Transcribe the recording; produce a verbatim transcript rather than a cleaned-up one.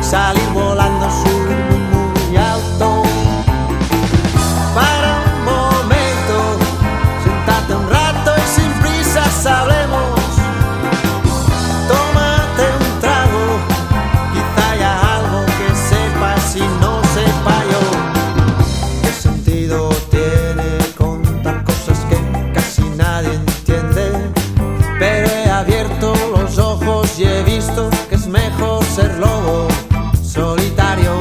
salir volando, subir muy, muy alto. Para un momento, sentate un rato y sin prisas hablemos. Tómate un trago, quizá haya algo que sepas y no sepa yo. ¿Qué sentido tiene contar cosas que casi nadie entiende? Pero he abierto los ojos y he visto que es mejor ser lobo solitario.